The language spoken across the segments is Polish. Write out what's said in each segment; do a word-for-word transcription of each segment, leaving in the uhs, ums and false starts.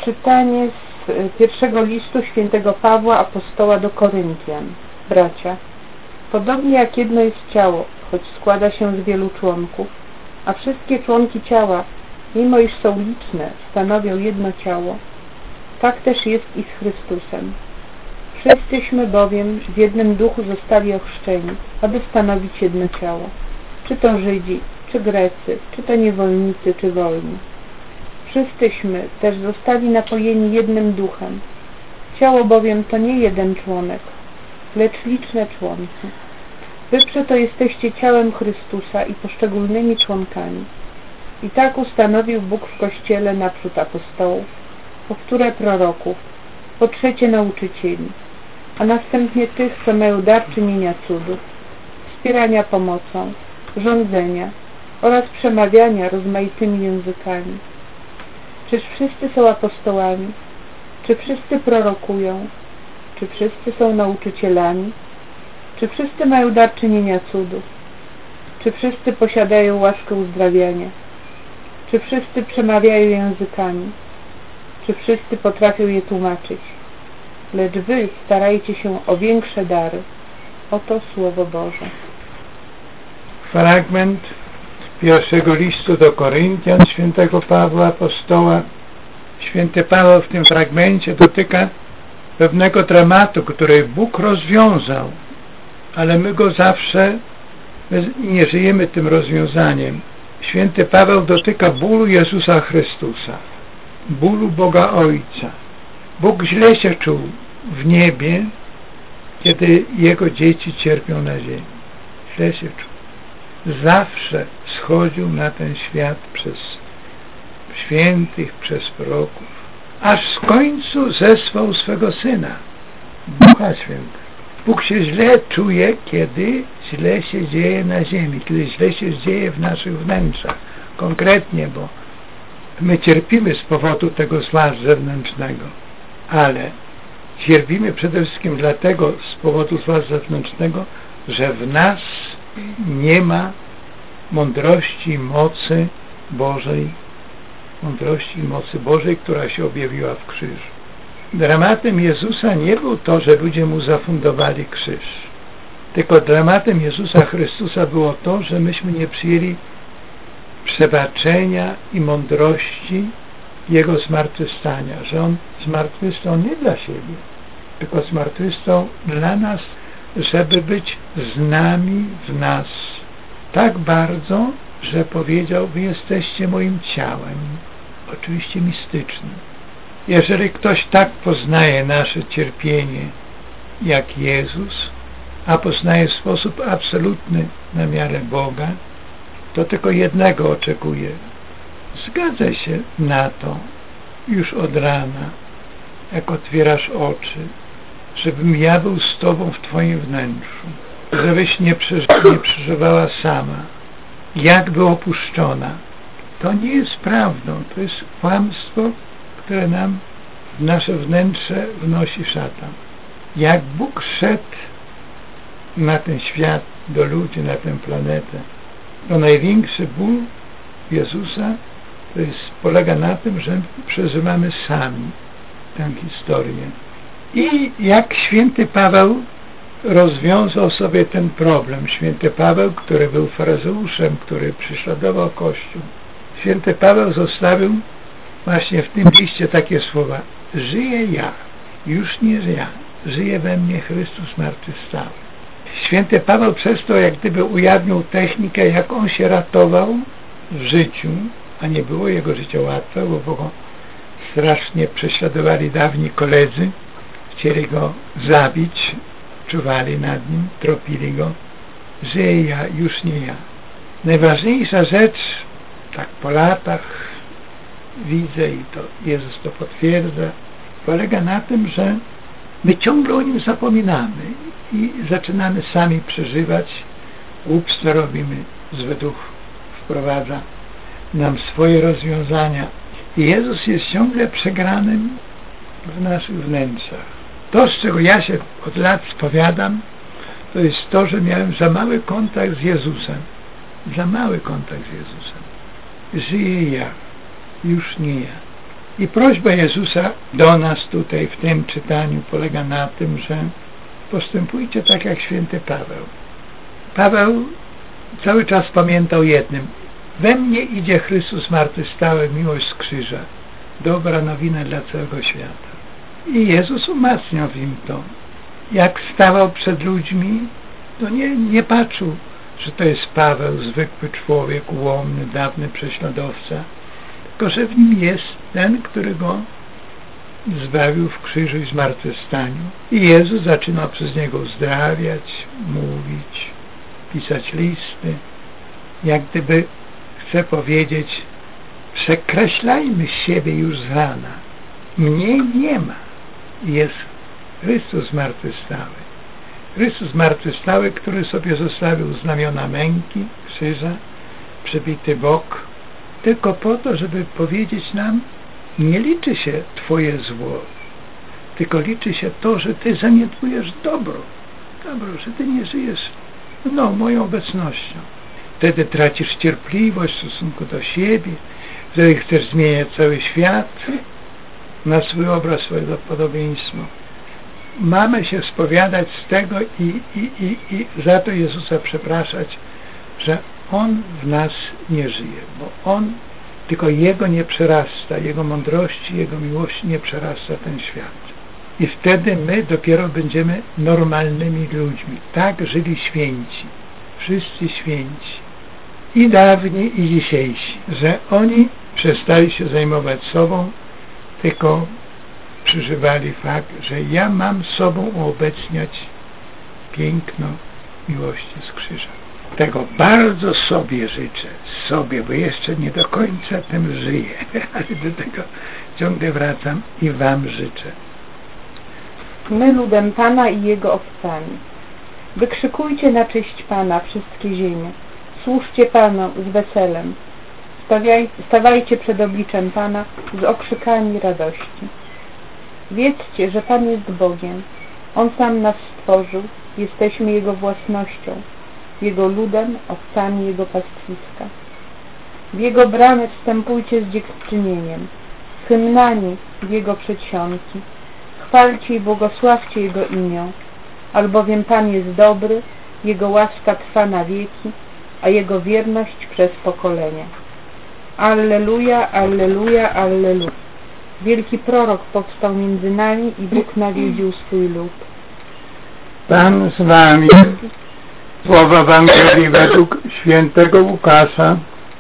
Czytanie z pierwszego listu świętego Pawła apostoła do Koryntian. Bracia, podobnie jak jedno jest ciało, choć składa się z wielu członków, a wszystkie członki ciała, mimo iż są liczne, stanowią jedno ciało, tak też jest i z Chrystusem. Wszyscyśmy bowiem w jednym duchu zostali ochrzczeni, aby stanowić jedno ciało, czy to Żydzi, czy Grecy, czy to niewolnicy, czy wolni. Wszyscyśmy też zostali napojeni jednym duchem. Ciało bowiem to nie jeden członek, lecz liczne członki. Wy przeto jesteście ciałem Chrystusa i poszczególnymi członkami. I tak ustanowił Bóg w Kościele naprzód apostołów, po wtóre proroków, po trzecie nauczycieli, a następnie tych, co mają dar czynienia cudów, wspierania pomocą, rządzenia oraz przemawiania rozmaitymi językami. Czyż wszyscy są apostołami? Czy wszyscy prorokują? Czy wszyscy są nauczycielami? Czy wszyscy mają dar czynienia cudów? Czy wszyscy posiadają łaskę uzdrawiania? Czy wszyscy przemawiają językami? Czy wszyscy potrafią je tłumaczyć? Lecz wy starajcie się o większe dary. Oto Słowo Boże. Fragment pierwszego listu do Koryntian świętego Pawła apostoła. Święty Paweł w tym fragmencie dotyka pewnego dramatu, który Bóg rozwiązał, ale my go zawsze my nie żyjemy tym rozwiązaniem. Święty Paweł dotyka bólu Jezusa Chrystusa, bólu Boga Ojca. Bóg źle się czuł w niebie, kiedy Jego dzieci cierpią na ziemi. Źle się czuł. Zawsze schodził na ten świat przez świętych, przez proroków, aż w końcu zesłał swego Syna, Ducha Świętego. Bóg się źle czuje, kiedy źle się dzieje na ziemi, kiedy źle się dzieje w naszych wnętrzach. Konkretnie, bo my cierpimy z powodu tego zła zewnętrznego, ale cierpimy przede wszystkim dlatego z powodu zła zewnętrznego, że w nas nie ma mądrości, mocy Bożej, mądrości i mocy Bożej, która się objawiła w krzyżu. Dramatem Jezusa nie był to, że ludzie Mu zafundowali krzyż, tylko dramatem Jezusa Chrystusa było to, że myśmy nie przyjęli przebaczenia i mądrości Jego zmartwychwstania, że On zmartwychwstał nie dla siebie, tylko zmartwychwstał dla nas, żeby być z nami, w nas tak bardzo, że powiedział: wy jesteście moim ciałem, oczywiście mistycznym. Jeżeli ktoś tak poznaje nasze cierpienie jak Jezus, a poznaje w sposób absolutny na miarę Boga, to tylko jednego oczekuje: zgadzaj się na to już od rana, jak otwierasz oczy, żebym ja był z Tobą w Twoim wnętrzu, żebyś nie, przeży nie przeżywała sama, jakby opuszczona. To nie jest prawdą, to jest kłamstwo, które nam w nasze wnętrze wnosi szatan. Jak Bóg szedł na ten świat, do ludzi, na tę planetę, to największy ból Jezusa to jest, polega na tym, że przeżywamy sami tę historię. I jak święty Paweł rozwiązał sobie ten problem, święty Paweł, który był faryzeuszem, który prześladował Kościół, święty Paweł zostawił właśnie w tym liście takie słowa: żyję ja, już nie ja, żyje we mnie Chrystus zmartwychwstały. Święty Paweł przez to jak gdyby ujawnił technikę, jak on się ratował w życiu, a nie było jego życie łatwe, bo go strasznie prześladowali dawni koledzy, chcieli go zabić, czuwali nad nim, tropili go. Żyję ja, już nie ja. Najważniejsza rzecz, tak po latach widzę i to Jezus to potwierdza, polega na tym, że my ciągle o Nim zapominamy i zaczynamy sami przeżywać, głupstwo robimy, zły duch wprowadza nam swoje rozwiązania i Jezus jest ciągle przegranym w naszych wnętrzach. To, z czego ja się od lat spowiadam, to jest to, że miałem za mały kontakt z Jezusem, za mały kontakt z Jezusem. Żyję ja, już nie ja. I prośba Jezusa do nas tutaj w tym czytaniu polega na tym, że postępujcie tak jak święty Paweł. Paweł cały czas pamiętał jednym: we mnie idzie Chrystus zmartwychwstały, miłość z krzyża, dobra nowina dla całego świata. I Jezus umacniał w nim to. Jak stawał przed ludźmi, to nie, nie patrzył, że to jest Paweł, zwykły człowiek, ułomny, dawny prześladowca, tylko że w nim jest ten, który go zbawił w krzyżu i zmartwychwstaniu. I Jezus zaczynał przez niego uzdrawiać, mówić, pisać listy. Jak gdyby chce powiedzieć: przekreślajmy siebie już z rana. Mnie nie ma. Jest Chrystus zmartwychwstały. Chrystus zmartwychwstały, który sobie zostawił znamiona męki, krzyża, przebity bok, tylko po to, żeby powiedzieć nam: nie liczy się twoje zło, tylko liczy się to, że ty zaniedbujesz dobro. Dobro, że ty nie żyjesz no, moją obecnością. Wtedy tracisz cierpliwość w stosunku do siebie, wtedy chcesz zmieniać cały świat na swój obraz, swojego podobieństwo. Mamy się spowiadać z tego i, i, i, i za to Jezusa przepraszać, że On w nas nie żyje, bo On, tylko Jego nie przerasta, Jego mądrości, Jego miłości nie przerasta ten świat. I wtedy my dopiero będziemy normalnymi ludźmi. Tak żyli święci, wszyscy święci, i dawni, i dzisiejsi, że oni przestali się zajmować sobą, tylko przeżywali fakt, że ja mam sobą uobecniać piękno miłości z krzyża. Tego bardzo sobie życzę, sobie, bo jeszcze nie do końca tym żyję, ale do tego ciągle wracam i wam życzę. My ludem Pana i Jego owcami. Wykrzykujcie na cześć Pana wszystkie ziemie. Służcie Panu z weselem. Stawiaj, stawajcie przed obliczem Pana z okrzykami radości. Wiedzcie, że Pan jest Bogiem. On sam nas stworzył. Jesteśmy Jego własnością. Jego ludem, owcami Jego pastwiska. W Jego bramy wstępujcie z dziękczynieniem. Hymnami w Jego przedsionki. Chwalcie i błogosławcie Jego imię. Albowiem Pan jest dobry, Jego łaska trwa na wieki, a Jego wierność przez pokolenia. Alleluja, alleluja, alleluja. Wielki prorok powstał między nami i Bóg nawiedził swój lud. Pan z wami. Słowa Ewangelii według świętego Łukasza.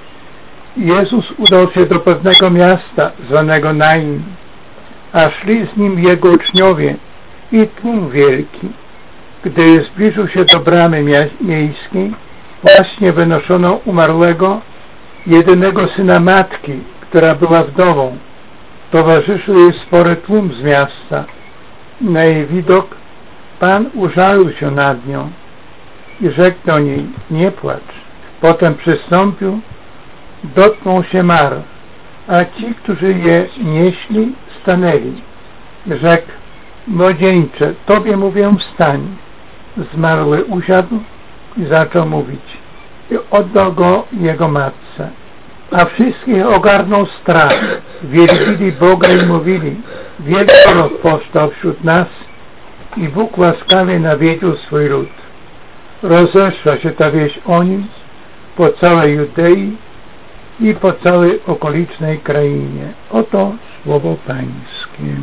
Jezus udał się do pewnego miasta zwanego Nain, a szli z nim jego uczniowie i tłum wielki. Gdy zbliżył się do bramy miejskiej, właśnie wynoszono umarłego, jedynego syna matki, która była wdową. Towarzyszył jej spory tłum z miasta. Na jej widok Pan użalił się nad nią i rzekł do niej: nie płacz. Potem przystąpił, dotknął się mar, a ci, którzy je nieśli, stanęli. Rzekł: młodzieńcze, tobie mówię, wstań. Zmarły usiadł i zaczął mówić. I oddał go jego matce. A wszystkich ogarnął strach. Wielbili Boga i mówili: wielki prorok powstał wśród nas i Bóg łaskawie nawiedził swój lud. Rozeszła się ta wieść o nim po całej Judei i po całej okolicznej krainie. Oto słowo Pańskie.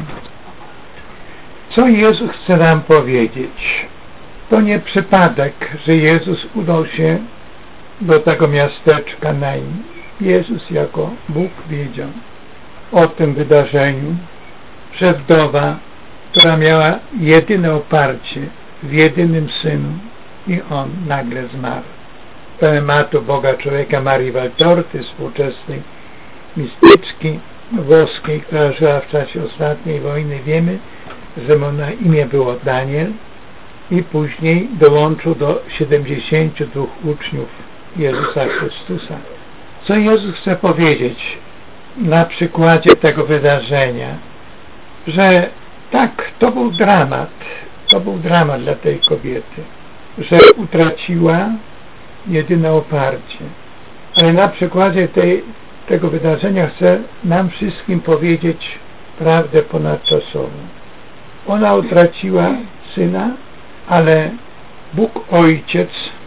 Co Jezus chce nam powiedzieć? To nie przypadek, że Jezus udał się do tego miasteczka Nain. Jezus jako Bóg wiedział o tym wydarzeniu, że wdowa, która miała jedyne oparcie w jedynym synu, i on nagle zmarł. Tematu Boga człowieka Marii Waltorty, współczesnej mistyczki włoskiej, która żyła w czasie ostatniej wojny, wiemy, że mu na imię było Daniel i później dołączył do siedemdziesięciu dwóch uczniów Jezusa Chrystusa. Co Jezus chce powiedzieć na przykładzie tego wydarzenia? Że tak, to był dramat, to był dramat dla tej kobiety, że utraciła jedyne oparcie. Ale na przykładzie tej, tego wydarzenia chce nam wszystkim powiedzieć prawdę ponadczasową. Ona utraciła Syna, ale Bóg Ojciec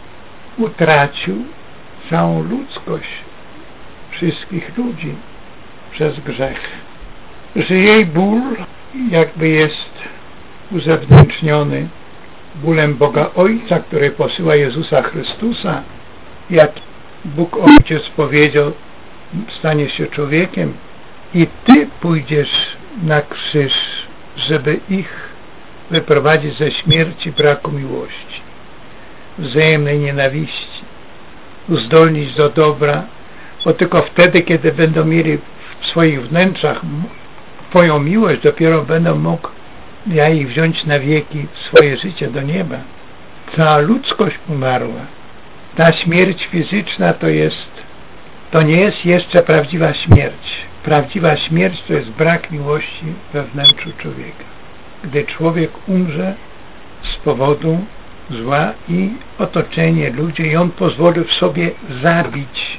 utracił całą ludzkość wszystkich ludzi przez grzech. Że jej ból jakby jest uzewnętrzniony bólem Boga Ojca, który posyła Jezusa Chrystusa, jak Bóg Ojciec powiedział, staniesz się człowiekiem i Ty pójdziesz na krzyż, żeby ich wyprowadzić ze śmierci, braku miłości, wzajemnej nienawiści, uzdolnić do dobra, bo tylko wtedy, kiedy będą mieli w swoich wnętrzach Twoją miłość, dopiero będą mógł ja ich wziąć na wieki w swoje życie do nieba. Cała ludzkość umarła. Ta śmierć fizyczna to jest, to nie jest jeszcze prawdziwa śmierć. Prawdziwa śmierć to jest brak miłości we wnętrzu człowieka. Gdy człowiek umrze z powodu zła i otoczenie ludzi i on pozwolił w sobie zabić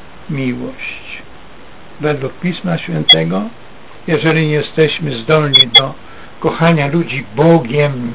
miłość. Według Pisma Świętego, jeżeli nie jesteśmy zdolni do kochania ludzi Bogiem,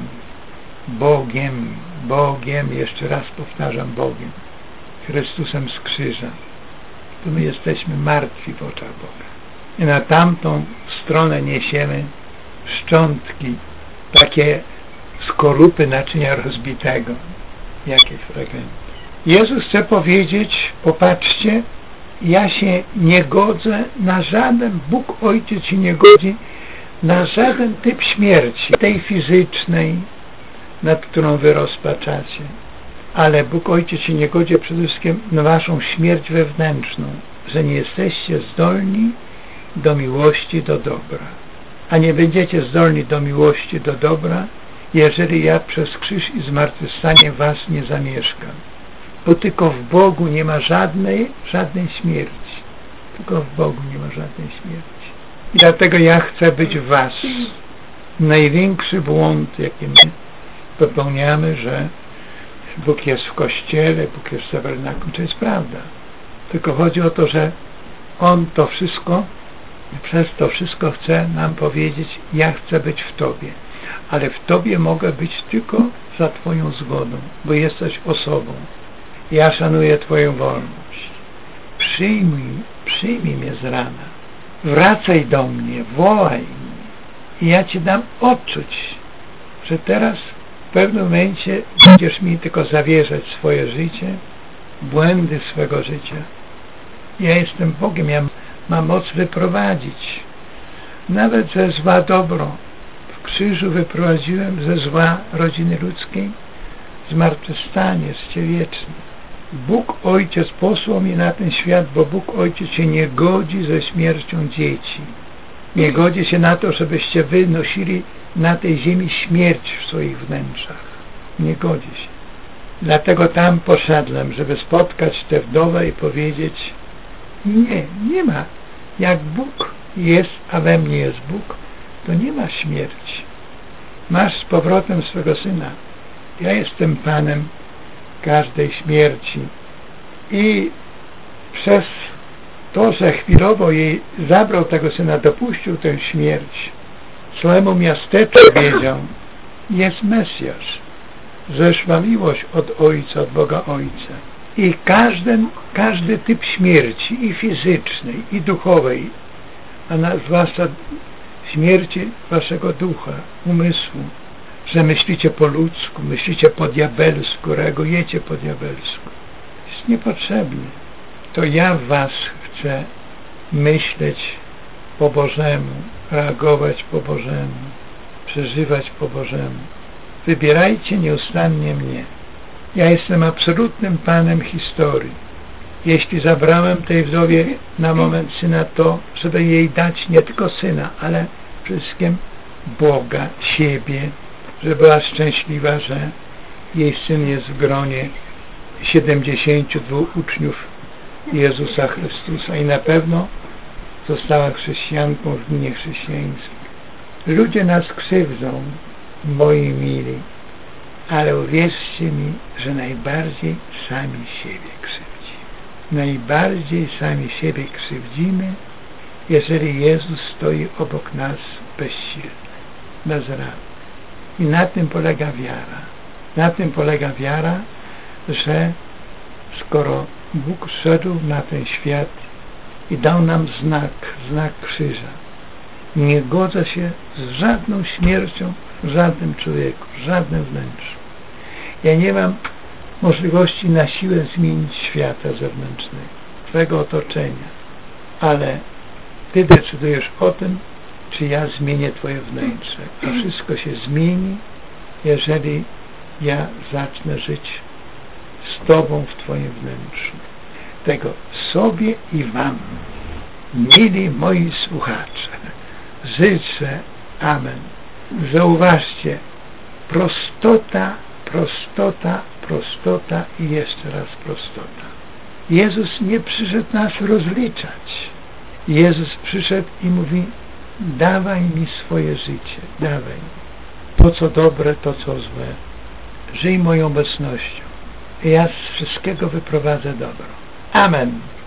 Bogiem, Bogiem, jeszcze raz powtarzam, Bogiem, Chrystusem z krzyża, to my jesteśmy martwi w oczach Boga. I na tamtą stronę niesiemy szczątki, takie skorupy naczynia rozbitego, jakieś fragmenty. Jezus chce powiedzieć, popatrzcie, ja się nie godzę na żaden, Bóg Ojciec się nie godzi na żaden typ śmierci, tej fizycznej, nad którą wy rozpaczacie. Ale Bóg Ojciec się nie godzi przede wszystkim na waszą śmierć wewnętrzną, że nie jesteście zdolni do miłości, do dobra. A nie będziecie zdolni do miłości, do dobra, jeżeli ja przez krzyż i zmartwychwstanie was nie zamieszkam. Bo tylko w Bogu nie ma żadnej, żadnej śmierci. Tylko w Bogu nie ma żadnej śmierci. I dlatego ja chcę być w was. Największy błąd, jaki my popełniamy, że Bóg jest w Kościele, Bóg jest w tabernakulum, to jest prawda. Tylko chodzi o to, że On to wszystko, przez to wszystko chce nam powiedzieć, ja chcę być w Tobie. Ale w Tobie mogę być tylko za Twoją zgodą, bo jesteś osobą. Ja szanuję Twoją wolność. Przyjmij, przyjmij mnie z rana. Wracaj do mnie, wołaj mnie. I ja Ci dam odczuć, że teraz w pewnym momencie będziesz mi tylko zawierzać swoje życie, błędy swego życia. Ja jestem Bogiem, ja mam moc wyprowadzić. Nawet ze zła dobro. W krzyżu wyprowadziłem ze zła rodziny ludzkiej zmartwychwstanie, życie wieczne. Bóg Ojciec posłał mnie na ten świat, bo Bóg Ojciec się nie godzi ze śmiercią dzieci. Nie godzi się na to, żebyście wy nosili na tej ziemi śmierć w swoich wnętrzach. Nie godzi się. Dlatego tam poszedłem, żeby spotkać tę wdowę i powiedzieć, nie, nie ma. Jak Bóg jest, a we mnie jest Bóg, to nie ma śmierci. Masz z powrotem swego Syna. Ja jestem Panem każdej śmierci. I przez to, że chwilowo jej zabrał tego Syna, dopuścił tę śmierć, całemu miasteczku wiedział, jest Mesjasz. Zeszła miłość od Ojca, od Boga Ojca. I każdy, każdy typ śmierci, i fizycznej, i duchowej, a na, zwłaszcza śmierci waszego ducha, umysłu, że myślicie po ludzku, myślicie po diabelsku, reagujecie po diabelsku. Jest niepotrzebne. To ja w was chcę myśleć po Bożemu, reagować po Bożemu, przeżywać po Bożemu. Wybierajcie nieustannie mnie. Ja jestem absolutnym Panem historii. Jeśli zabrałem tej wdowie na moment Syna, to żeby jej dać nie tylko Syna, ale wszystkim Boga, siebie, żeby była szczęśliwa, że jej Syn jest w gronie siedemdziesięciu dwóch uczniów Jezusa Chrystusa i na pewno została chrześcijanką w gminie chrześcijańskiej. Ludzie nas krzywdzą, moi mili, ale uwierzcie mi, że najbardziej sami siebie krzywdzi. najbardziej sami siebie krzywdzimy, jeżeli Jezus stoi obok nas bezsilny, bez rady. I na tym polega wiara. Na tym polega wiara, że skoro Bóg szedł na ten świat i dał nam znak, znak krzyża, nie godzę się z żadną śmiercią w żadnym człowieku, w żadnym wnętrzu. Ja nie mam możliwości na siłę zmienić świata zewnętrznego, twojego otoczenia, ale Ty decydujesz o tym, czy ja zmienię Twoje wnętrze. A wszystko się zmieni, jeżeli ja zacznę żyć z Tobą w Twoim wnętrzu. Tego sobie i Wam, mili moi słuchacze, życzę, amen. Zauważcie, prostota, prostota, prostota i jeszcze raz prostota. Jezus nie przyszedł nas rozliczać. Jezus przyszedł i mówi: dawaj mi swoje życie, dawaj to, co dobre, to, co złe. Żyj moją obecnością. Ja z wszystkiego wyprowadzę dobro. Amen.